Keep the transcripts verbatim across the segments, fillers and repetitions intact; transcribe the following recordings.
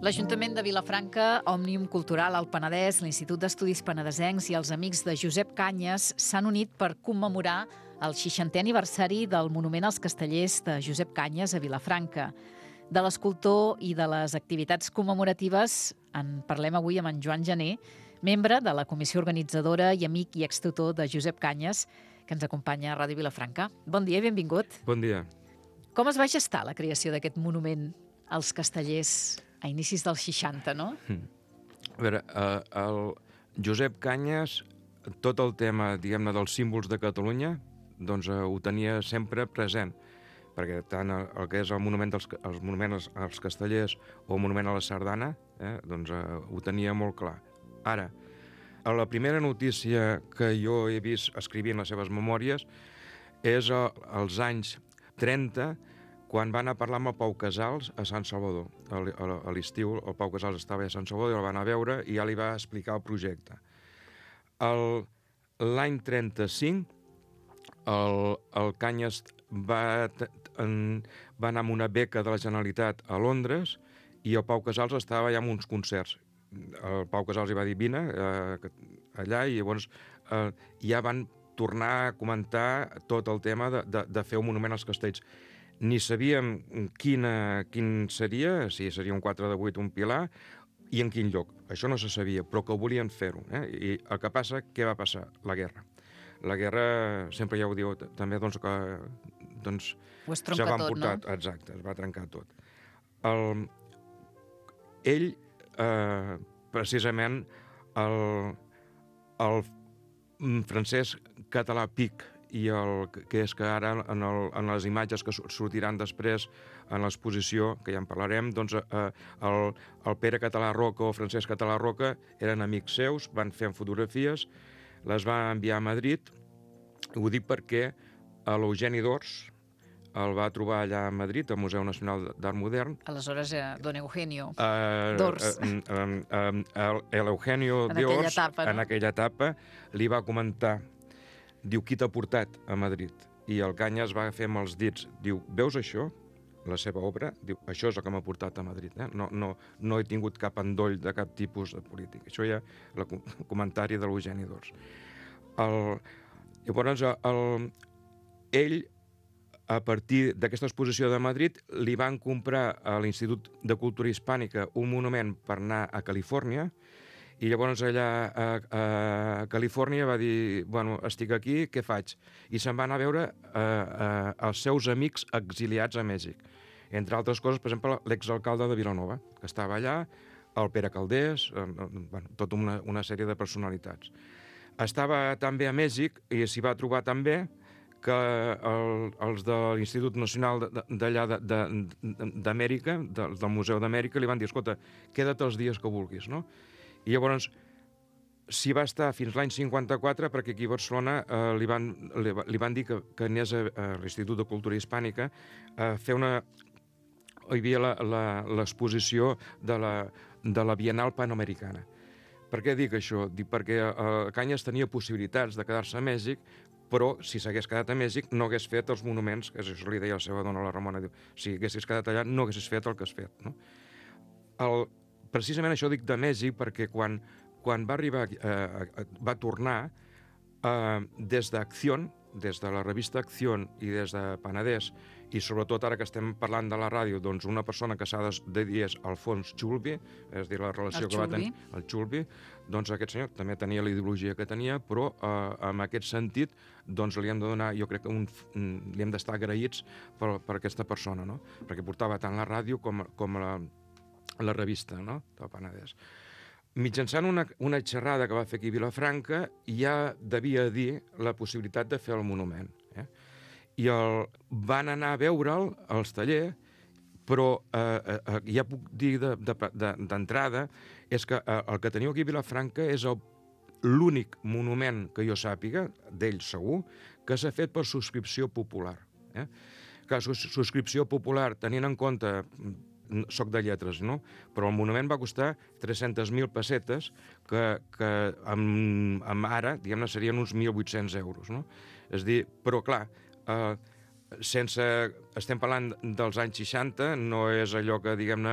L'Ajuntament de Vilafranca, Òmnium Cultural al Penedès, l'Institut d'Estudis Penedesencs i els amics de Josep Cañas s'han unit per commemorar el seixantè aniversari del Monument als Castellers de Josep Cañas a Vilafranca. De l'escultor i de les activitats commemoratives en parlem avui amb en Joan Gené, membre de la comissió organitzadora i amic i extutor de Josep Cañas, que ens acompanya a Ràdio Vilafranca. Bon dia i benvingut. Bon dia. Com es va gestar la creació d'aquest monument als Castellers a inicis dels seixanta, no? A veure, eh, el Josep Cañas, tot el tema, diguem-ne, dels símbols de Catalunya, doncs eh, ho tenia sempre present, perquè tant el, el que és el monument dels els monuments als Castellers o el monument a la Sardana, eh, doncs eh, ho tenia molt clar. Ara, a la primera notícia que jo he vist escrivint les seves memòries és a, als anys trenta, quan van a parlar amb el Pau Casals a Sant Salvador. A, a, a l'estiu el Pau Casals estava a Sant Salvador i el van a veure i ja li va explicar el projecte. El, l'any trenta-cinc el, el Cañas va, en, va anar amb una beca de la Generalitat a Londres i el Pau Casals estava allà amb uns concerts. El Pau Casals hi va dir vine eh, allà i llavors eh, ja van tornar a comentar tot el tema de, de, de fer un monument als castells. Ni sabíem quina, quin seria, si seria un quatre de vuit, un pilar, i en quin lloc. Això no se sabia, però que volien fer-ho. Eh? I el que passa, què va passar? La guerra. La guerra, sempre ja ho diu també, doncs, que doncs, se van tot, portar, no? Exacte, es va trencar tot. El, ell, eh, precisament, el, el francès català Pic, i el que és que ara en, el, en les imatges que sortiran després en l'exposició, que ja en parlarem, doncs eh, el, el Pere Català Roca o Francesc Català Roca eren amics seus, van fer fotografies, les va enviar a Madrid. Ho dic perquè l'Eugeni d'Ors el va trobar allà a Madrid, al Museu Nacional d'Art Modern. Aleshores, eh, don Eugenio uh, d'Ors. Uh, uh, uh, L'Eugenio d'Ors, etapa, no? En aquella etapa, li va comentar. Diu, qui t'ha portat a Madrid? I el Cañas va fer amb els dits. Diu, veus això? La seva obra? Diu, això és el que m'ha portat a Madrid. Eh? No, no, no he tingut cap endoll de cap tipus de política. Això ja el comentari de l'Eugeni d'Ors. El, llavors, el, ell, a partir d'aquesta exposició de Madrid, li van comprar a l'Institut de Cultura Hispànica un monument per anar a Califòrnia. I llavors allà a, a Califòrnia va dir, bueno, estic aquí, què faig? I se'n va anar a veure eh, eh, els seus amics exiliats a Mèxic. Entre altres coses, per exemple, l'exalcalde de Vilanova, que estava allà, el Pere Calders, eh, bueno, tota una, una sèrie de personalitats. Estava també a Mèxic i s'hi va trobar també que el, els de l'Institut Nacional d'allà d'Amèrica, del, del Museu d'Amèrica, li van dir, escolta, queda't els dies que vulguis, no? I llavors s'hi va estar fins l'any cinquanta-quatre perquè aquí a Barcelona eh, li, van, li, li van dir que, que anés a, a l'Institut de Cultura Hispànica a fer una... Hi havia l'exposició de la, de la Bienal Panamericana. Per què dic això? Dic perquè eh, Cañas tenia possibilitats de quedar-se a Mèxic, però si s'hagués quedat a Mèxic no hagués fet els monuments, que això li deia la seva dona, la Ramona, diu, si haguessis quedat allà no haguessis fet el que has fet, no? El, precisament això dic de Mèxic perquè quan, quan va arribar, eh, va tornar eh, des d'Acción, des de la revista Acción i des de Penedès, i sobretot ara que estem parlant de la ràdio, doncs una persona que s'ha de dir és Alfons Xulbi, és a dir, la relació que va tenir el Xulbi, doncs aquest senyor també tenia la ideologia que tenia, però eh, en aquest sentit doncs li hem de donar, jo crec que un, li hem d'estar agraïts per, per aquesta persona, no? Perquè portava tant la ràdio com, com la la revista, no?, del Penedès. Mitjançant una, una xerrada que va fer aquí a Vilafranca, ja devia dir la possibilitat de fer el monument. Eh? I el, van anar a veure'l als tallers, però eh, eh, ja puc dir d'entrada de, de, és que eh, el que teniu aquí a Vilafranca és el, l'únic monument que jo sàpiga, d'ell segur, que s'ha fet per subscripció popular. Eh? Que subscripció popular, tenint en compte... soc de lletres, no? Però el monument va costar tres-centes mil pessetes, que, que amb, amb ara, diguem-ne, serien uns mil vuit-cents euros, no? És a dir, però clar, eh, sense... Estem parlant dels anys seixanta, no és allò que, diguem-ne,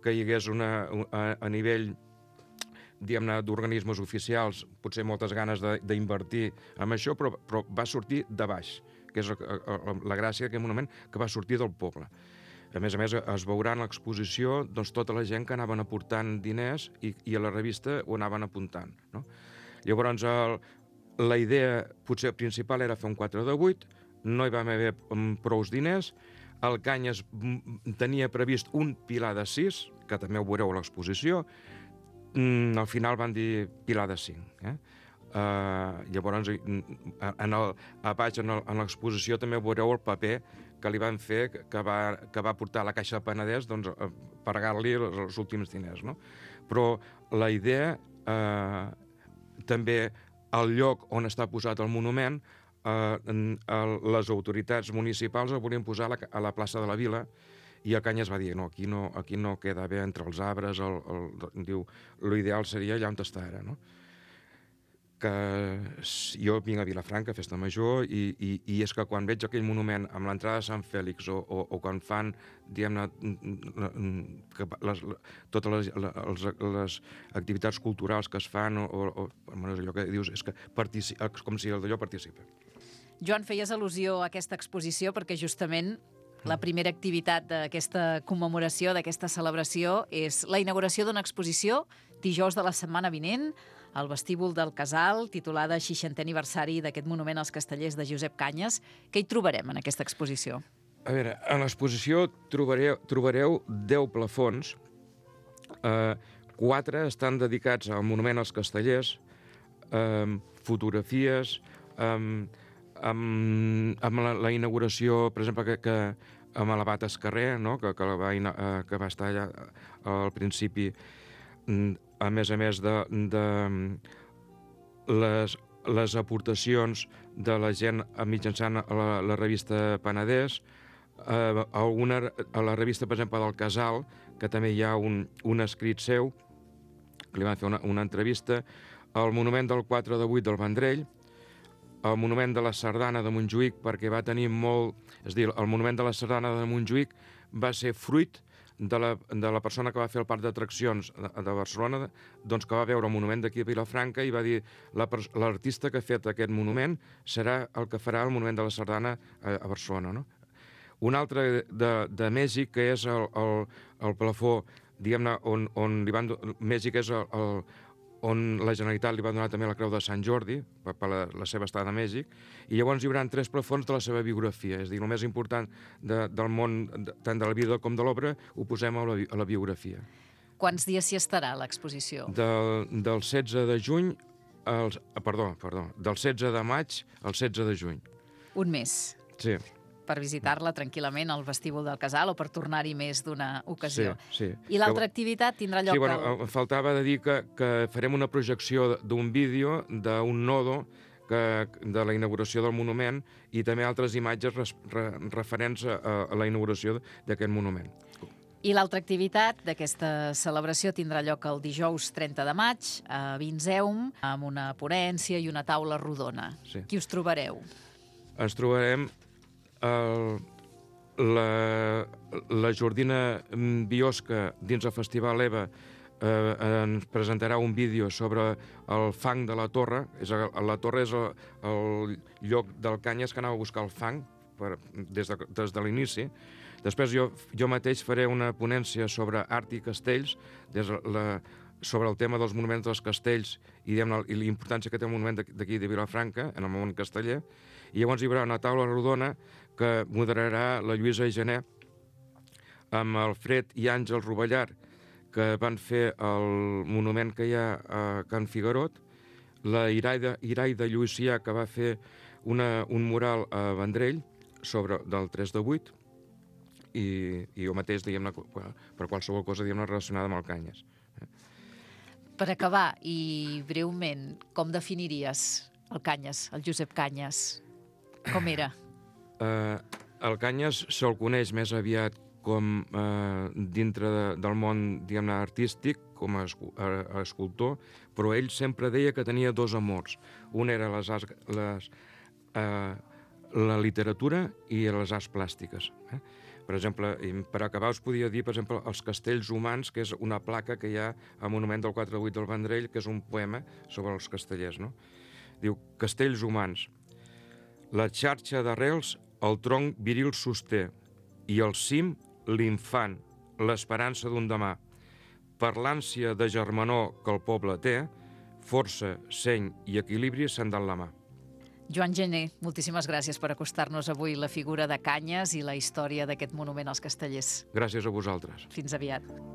que hi hagués una, a, a nivell diguem-ne, d'organismes oficials, potser moltes ganes d'invertir en això, però, però va sortir de baix, que és la, la gràcia d'aquest monument, que va sortir del poble. A més a més, es veurà en l'exposició doncs, tota la gent que anaven aportant diners i, i a la revista ho anaven apuntant. No? Llavors, el, la idea potser principal era fer un quatre de vuit, no hi va haver prous diners, el Canyes tenia previst un pilar de sis, que també ho veureu a l'exposició, Mm, al final van dir pilar de cinc. Eh? Uh, llavors, en el, a baix, en l'exposició, també veureu el paper que li van fer, que va, que va portar a la Caixa de Penedès doncs, a pagar-li els, els últims diners. No? Però la idea, uh, també el lloc on està posat el monument, uh, el, les autoritats municipals el volien posar a la, a la plaça de la Vila, i el Canyes va dir, no, aquí no, aquí no queda bé entre els arbres, el, el, diu, l'ideal seria allà on està ara, no? Que jo vinc a Vilafranca, Festa Major, i, i, i és que quan veig aquell monument amb l'entrada de Sant Fèlix, o, o, o quan fan, diguem-ne, les, totes les, les, les activitats culturals que es fan, o, o, o allò que dius, és que participa, com si el d'allò participa. Joan, feies al·lusió a aquesta exposició perquè justament la primera activitat d'aquesta commemoració, d'aquesta celebració, és la inauguració d'una exposició dijous de la setmana vinent al vestíbul del Casal, titulada seixantè aniversari d'aquest monument als Castellers de Josep Canyes. Què hi trobarem en aquesta exposició? A veure, en l'exposició trobareu, trobareu deu plafons. Eh, quatre estan dedicats al monument als Castellers, eh, fotografies, eh, amb, amb la, la inauguració, per exemple, que, que amb l'Abat Escarrer, no? que, que, va, eh, que va estar allà al principi, a més a més de, de les, les aportacions de la gent mitjançant la, la revista Penedès, eh, alguna, a la revista, per exemple, del Casal, que també hi ha un, un escrit seu, que li van fer una, una entrevista, el monument del quatre de vuit del Vendrell, el monument de la Sardana de Montjuïc, perquè va tenir molt... És a dir, el monument de la Sardana de Montjuïc va ser fruit de la, de la persona que va fer el parc d'atraccions de, de Barcelona, doncs que va veure el monument d'aquí a Vilafranca i va dir l'artista que ha fet aquest monument serà el que farà el monument de la Sardana a, a Barcelona. No? Un altre de, de Mèxic, que és el, el, el plafó, diguem-ne, on, on li van... Mèxic és el, el on la Generalitat li va donar també la Creu de Sant Jordi per, per la, la seva estada a Mèxic, i llavors hi haurà tres plafons de la seva biografia. És a dir, el més important de, del món, de, tant de la vida com de l'obra, ho posem a la, a la biografia. Quants dies s'hi estarà l'exposició? Del, del setze de juny, als, perdó, perdó, del setze de maig al setze de juny. Un mes. Sí. Per visitar-la tranquil·lament al vestíbul del Casal o per tornar-hi més d'una ocasió. Sí, sí. I l'altra activitat tindrà lloc... Sí, bueno, al... em faltava de dir que, que farem una projecció d'un vídeo d'un nodo que, de la inauguració del monument i també altres imatges res, re, referents a, a la inauguració d'aquest monument. I l'altra activitat d'aquesta celebració tindrà lloc el dijous trenta de maig a Vinseum, amb una ponència i una taula rodona. Sí. Qui us trobareu? Ens trobarem el, la, la Jordina Biosca dins el Festival EVA eh, ens presentarà un vídeo sobre el fang de la torre. És a, la torre és el, el lloc del Canyes que anava a buscar el fang per, des de, des de l'inici. Després jo, jo mateix faré una ponència sobre art i castells, des de la, sobre el tema dels monuments dels castells i, i la importància que té el monument d'aquí de Vilafranca, en el món casteller. I llavors hi haurà una taula rodona que moderarà la Lluïsa Gené amb el Fred i Àngel Rovellar, que van fer el monument que hi ha a Can Figuerot, la Iraida, Iraida Lluïcià, que va fer una, un mural a Vendrell sobre, del tres de vuit, i, i jo mateix, diguem-ne, per qualsevol cosa diguem-ne relacionada amb el Canyes. Per acabar, i breument, com definiries el Canyes, el Josep Canyes? Com era? Uh, el Canyes se'l coneix més aviat com uh, dintre de, del món, diguem-ne, artístic, com a escultor, però ell sempre deia que tenia dos amors. Un era les, les, uh, la literatura i les arts plàstiques. Eh? Per exemple, per acabar us podia dir, per exemple, els castells humans, que és una placa que hi ha al Monument del quatre vuit del Vendrell, que és un poema sobre els castellers, no? Diu, castells humans. La xarxa d'arrels el tronc viril sosté i al cim l'infant, l'esperança d'un demà. Per l'ànsia de germanor que el poble té, força, seny i equilibri s'han de la mà. Joan Gené, moltíssimes gràcies per acostar-nos avui la figura de Canyes i la història d'aquest monument als castellers. Gràcies a vosaltres. Fins aviat.